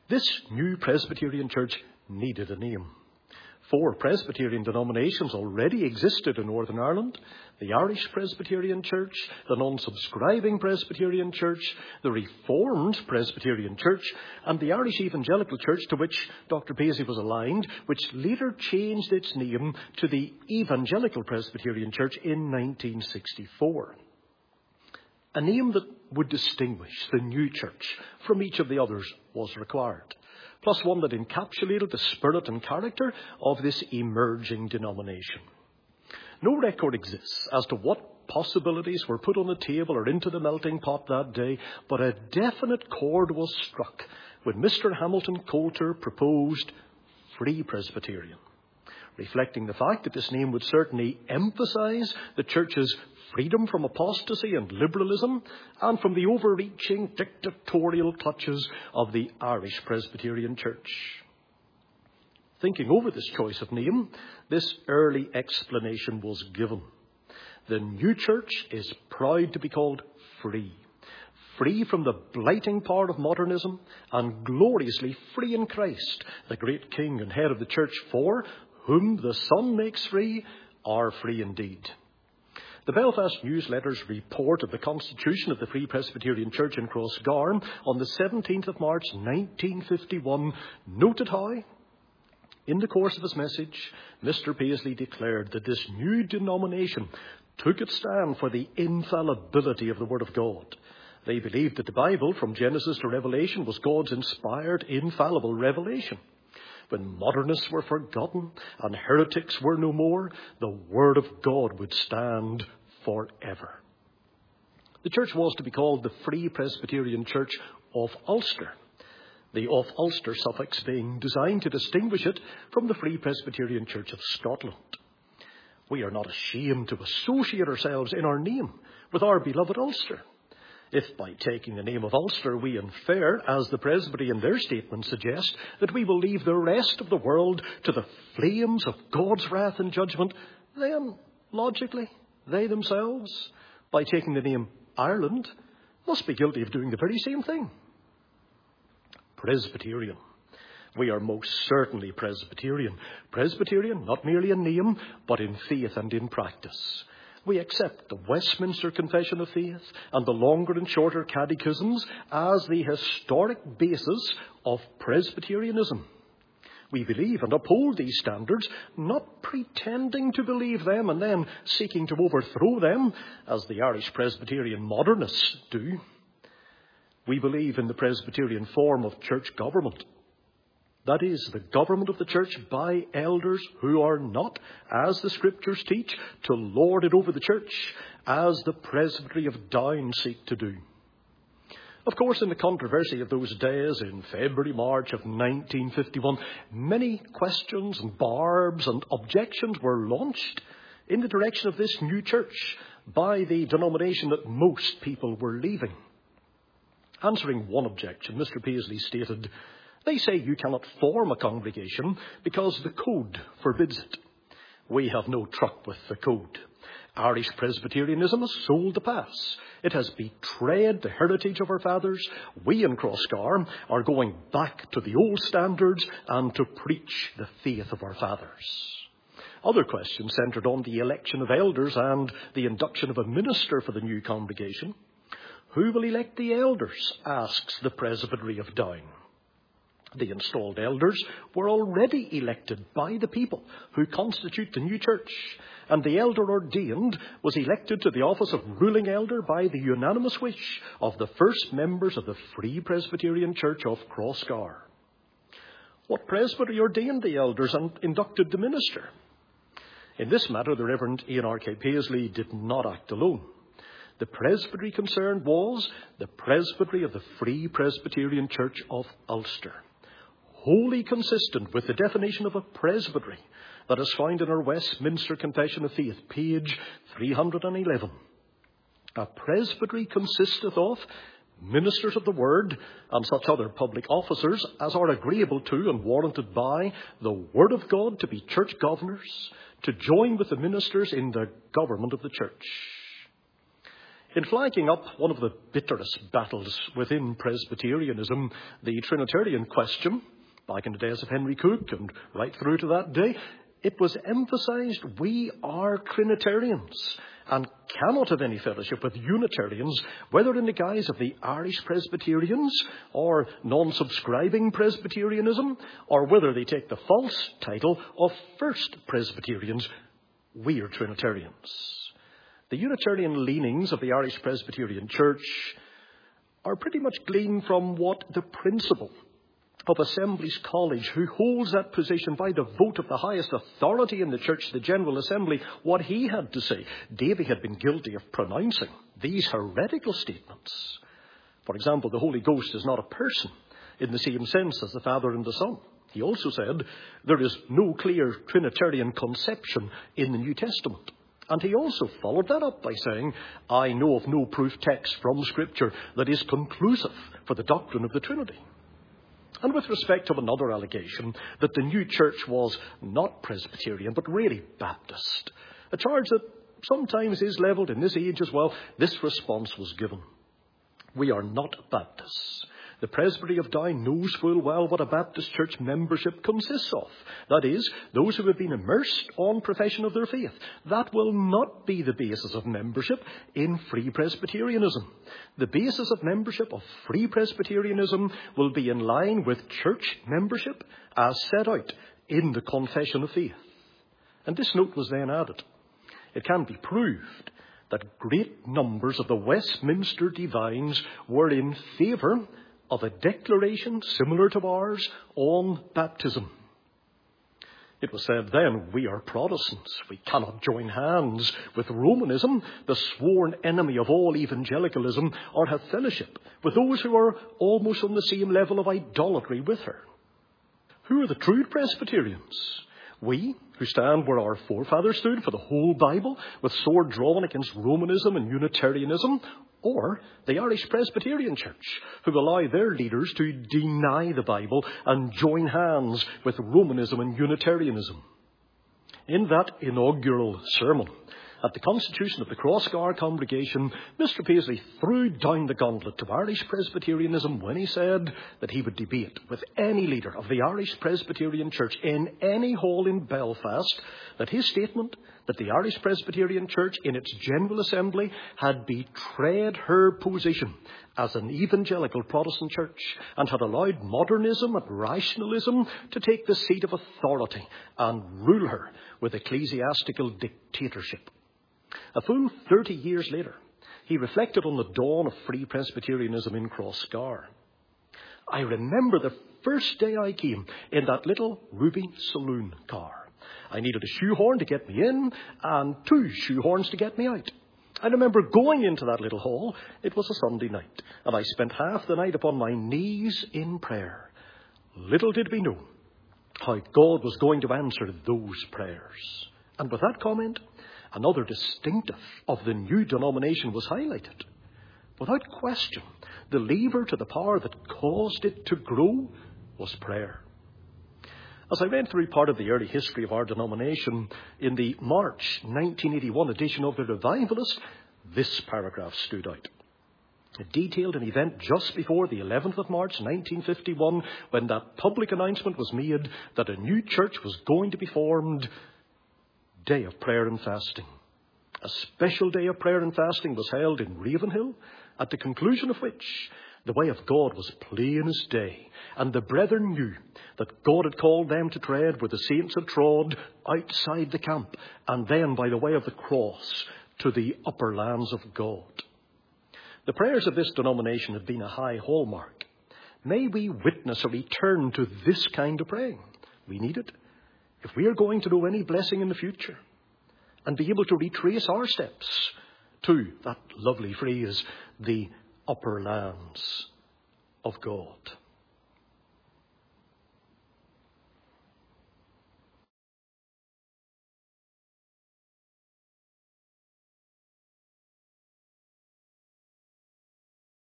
This new Presbyterian church needed a name. 4 Presbyterian denominations already existed in Northern Ireland: the Irish Presbyterian Church, the non-subscribing Presbyterian Church, the Reformed Presbyterian Church, and the Irish Evangelical Church, to which Dr. Paisley was aligned, which later changed its name to the Evangelical Presbyterian Church in 1964. A name that would distinguish the new church from each of the others was required, plus one that encapsulated the spirit and character of this emerging denomination. No record exists as to what possibilities were put on the table or into the melting pot that day, but a definite chord was struck when Mr. Hamilton Coulter proposed Free Presbyterian, reflecting the fact that this name would certainly emphasise the church's freedom from apostasy and liberalism, and from the overreaching dictatorial clutches of the Irish Presbyterian Church. Thinking over this choice of name, this early explanation was given. The new church is proud to be called free. Free from the blighting power of modernism, and gloriously free in Christ, the great King and head of the church, for whom the Son makes free are free indeed. The Belfast Newsletter's report of the constitution of the Free Presbyterian Church in Crossgarm on the 17th of March 1951 noted how, in the course of his message, Mr. Paisley declared that this new denomination took its stand for the infallibility of the Word of God. They believed that the Bible, from Genesis to Revelation, was God's inspired, infallible revelation. When modernists were forgotten and heretics were no more, the Word of God would stand forever. The church was to be called the Free Presbyterian Church of Ulster, the of Ulster suffix being designed to distinguish it from the Free Presbyterian Church of Scotland. We are not ashamed to associate ourselves in our name with our beloved Ulster. If by taking the name of Ulster we infer, as the Presbytery in their statement suggest, that we will leave the rest of the world to the flames of God's wrath and judgment, then, logically, they themselves, by taking the name Ireland, must be guilty of doing the very same thing. Presbyterian. We are most certainly Presbyterian. Presbyterian, not merely in name, but in faith and in practice. We accept the Westminster Confession of Faith and the longer and shorter catechisms as the historic basis of Presbyterianism. We believe and uphold these standards, not pretending to believe them and then seeking to overthrow them, as the Irish Presbyterian modernists do. We believe in the Presbyterian form of church government. That is, the government of the church by elders who are not, as the Scriptures teach, to lord it over the church, as the Presbytery of Down seek to do. Of course, in the controversy of those days, in February, March of 1951, many questions and barbs and objections were launched in the direction of this new church by the denomination that most people were leaving. Answering one objection, Mr. Paisley stated, "They say you cannot form a congregation because the code forbids it. We have no truck with the code. Irish Presbyterianism has sold the pass. It has betrayed the heritage of our fathers. We in Crossgarm are going back to the old standards and to preach the faith of our fathers." Other questions centred on the election of elders and the induction of a minister for the new congregation. "Who will elect the elders?" asks the Presbytery of Down. The installed elders were already elected by the people who constitute the new church, and the elder ordained was elected to the office of ruling elder by the unanimous wish of the first members of the Free Presbyterian Church of Crossgar. What presbytery ordained the elders and inducted the minister? In this matter, the Reverend Ian R.K. Paisley did not act alone. The presbytery concerned was the Presbytery of the Free Presbyterian Church of Ulster, wholly consistent with the definition of a presbytery that is found in our Westminster Confession of Faith, page 311. A presbytery consisteth of ministers of the word and such other public officers as are agreeable to and warranted by the word of God to be church governors, to join with the ministers in the government of the church. In flagging up one of the bitterest battles within Presbyterianism, the Trinitarian question, back in the days of Henry Cook and right through to that day, it was emphasized we are Trinitarians and cannot have any fellowship with Unitarians, whether in the guise of the Irish Presbyterians or non-subscribing Presbyterianism, or whether they take the false title of First Presbyterians. We are Trinitarians. The Unitarian leanings of the Irish Presbyterian Church are pretty much gleaned from what the principal of Assemblies College, who holds that position by the vote of the highest authority in the church, the General Assembly, what he had to say. Davy had been guilty of pronouncing these heretical statements. For example, the Holy Ghost is not a person in the same sense as the Father and the Son. He also said there is no clear Trinitarian conception in the New Testament. And he also followed that up by saying, I know of no proof text from Scripture that is conclusive for the doctrine of the Trinity. And with respect to another allegation, that the new church was not Presbyterian, but really Baptist, a charge that sometimes is levelled in this age as well, this response was given. We are not Baptists. The Presbytery of Down knows full well what a Baptist church membership consists of. That is, those who have been immersed on profession of their faith. That will not be the basis of membership in Free Presbyterianism. The basis of membership of Free Presbyterianism will be in line with church membership as set out in the Confession of Faith. And this note was then added. It can be proved that great numbers of the Westminster divines were in favour of a declaration similar to ours on baptism. It was said then, we are Protestants. We cannot join hands with Romanism, the sworn enemy of all evangelicalism, or have fellowship with those who are almost on the same level of idolatry with her. Who are the true Presbyterians? We, who stand where our forefathers stood for the whole Bible, with sword drawn against Romanism and Unitarianism, or the Irish Presbyterian Church, who allow their leaders to deny the Bible and join hands with Romanism and Unitarianism. In that inaugural sermon at the Constitution of the Crossgar congregation, Mr. Paisley threw down the gauntlet to Irish Presbyterianism when he said that he would debate with any leader of the Irish Presbyterian Church in any hall in Belfast that his statement that the Irish Presbyterian Church in its General Assembly had betrayed her position as an evangelical Protestant church and had allowed modernism and rationalism to take the seat of authority and rule her with ecclesiastical dictatorship. A full 30 years later, he reflected on the dawn of Free Presbyterianism in Crossgar. I remember the first day I came in that little ruby saloon car. I needed a shoehorn to get me in and 2 shoehorns to get me out. I remember going into that little hall. It was a Sunday night, and I spent half the night upon my knees in prayer. Little did we know how God was going to answer those prayers. And with that comment, another distinctive of the new denomination was highlighted. Without question, the lever to the power that caused it to grow was prayer. As I read through part of the early history of our denomination in the March 1981 edition of the Revivalist, this paragraph stood out. It detailed an event just before the 11th of March 1951 when that public announcement was made that a new church was going to be formed. Day of prayer and fasting. A special day of prayer and fasting was held in Ravenhill, at the conclusion of which the way of God was plain as day, and the brethren knew that God had called them to tread where the saints had trod outside the camp, and then by the way of the cross to the upper lands of God. The prayers of this denomination have been a high hallmark. May we witness a return to this kind of praying. We need it if we are going to know any blessing in the future and be able to retrace our steps to that lovely phrase, the upper lands of God.